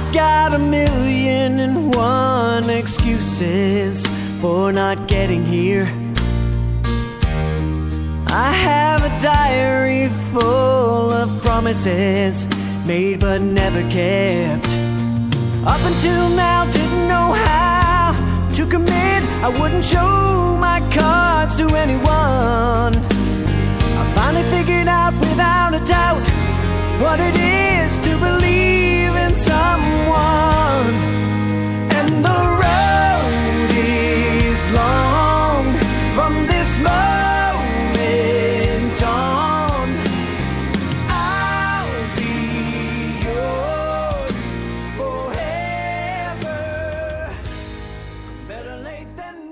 got 1,000,001 excuses for not getting here. I have a diary full of promises made but never kept. Up until now, didn't know how to commit. I wouldn't show my cards to anyone. I finally figured out without a doubt what it is to believe in someone. And the road is long from this moment on. I'll be yours forever. Better late than